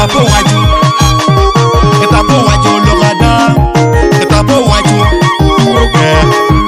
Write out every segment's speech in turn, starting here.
Ketapo waju logada. Ketapo waju. Okay.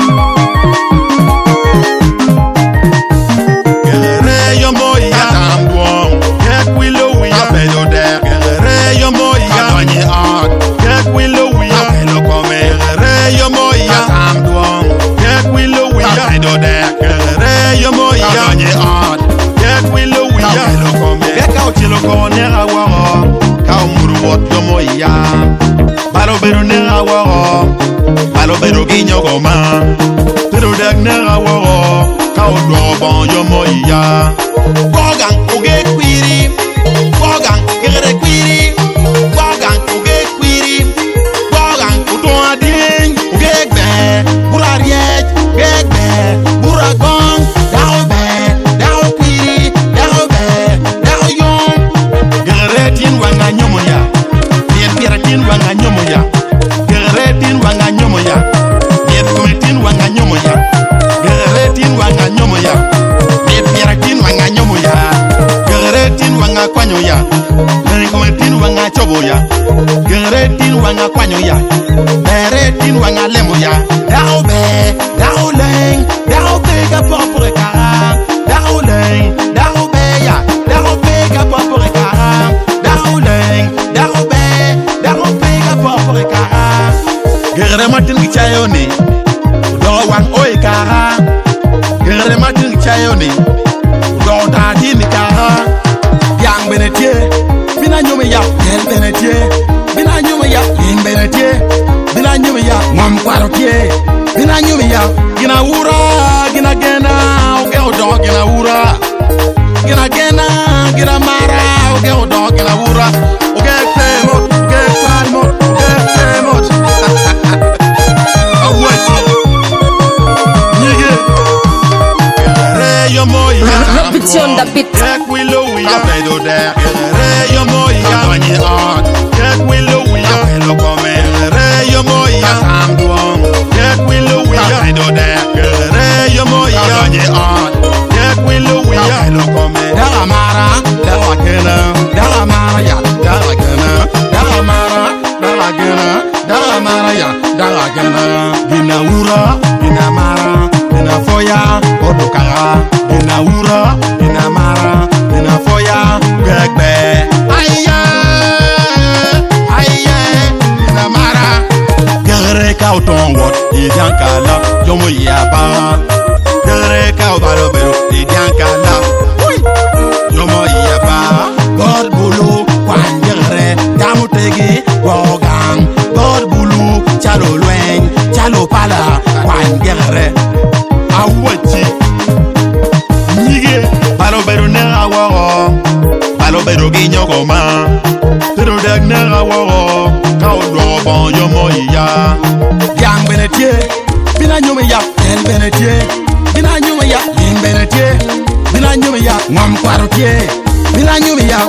Gerere yo moya tambuong. Get willow we a pedo there. Gerere yo moya donye art. Get willow we a pedo come. Gerere yo moya tambuong. Get willow we a pedo there. Gerere yo moya donye art. Get willow we a pedo come. Get out chilo kone awaro. Kau muruot yo moya. Balo beru ne awaro. Balo beru ginyo goma. Pero dag ne awaro. Kau dobon yo moya. Gogang uge kwiri. Gogang kere kwiri. Gogang uge kwiri. Gogang uton ading. Uge gbe. Burariet. Uge gbe. Buragong. Dao be. Dao kwiri. Dao be. Dao yong. Gere tin wanga nyomoya. Nien kira tin wanga nyomoya. Gere tin wanga nyomoya. Nien kumetin wanga nyomoya. Gere tin wanga nyomoya. Nien kira tin wanga nyomoya. Gere tin wanga kwanyoya. Nien kumetin wanga choboya. Gere tin wanga kwanyoya. Gere tin wanga lemoya. Dao be. Dao leng. Dao pega popure kara. Dao leng. Dao be ya. Dao pega popure kara. Dao leng. Dao be. Dao pega popure kara. Gere matin gichayoni. Do wang oi kara. Gere matin gichayoni. Do tadi ni kara. Yang benetie. Bina nyume ya. Yen benetie. Bina nyume ya. Yen benetie. Bina nyume ya. Ngam kwarotie. Bina nyume ya. Gina ura. Gina gena. Oge odo gina ura. Gina gena. Gina mara. Oge odo gina ura. Oge temot. Oge salmot. Oge temot. Awati. Nige. Gerere yo moya. Repetition on the beat. Get willow we a pedo there. Gerere yo moya. Donye art. Get willow we a pedo come. Gerere yo moya. Tamduong. Get willow we a pedo there. Gerere yo moya. Donye art. Get willow we a pedo come. Dara mara. Dara gena. Dara mara ya. Dara gena. Dara mara. Dara gena. Dara mara ya. Dara gena. Gina ura. Gina mara. Gina foya. Odukara. Gina ura. Gina mara. Gina foya. Gegbe. Aye. Aye. Gina mara. Gerere kau tongot. Idian kala. Jomo yaba. Gerere kau balobero. Idian kala. Jomo yaba. God bulu. Kwan gerere. Damu tegi. Wogang. God bulu. Chalo lweng. Chalo pala. Kwan gerere. Awati. Nige. Balobero ne awaro. Balobero ginyo goma. Pero dag ne awaro. Kau dobon yo moya. Yang benetie. Bina nyume ya. Yen benetie. Bina nyume ya. Yen benetie. Bina nyume ya. Ngam kwarotie. Bina nyume ya.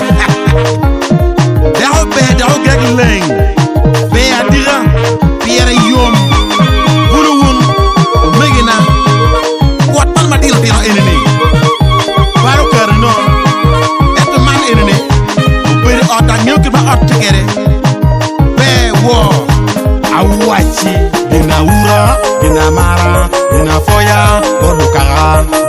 Dao be dao gek leng. Be adira. Pierre yom. Uruun. Megina. Wat man ma dira dira enene. Baro karno. Eto man enene. Ubere ota nyoki ba ot together. Be wo. Awachi. Gina ura. Gina mara. Gina foya. Odukara.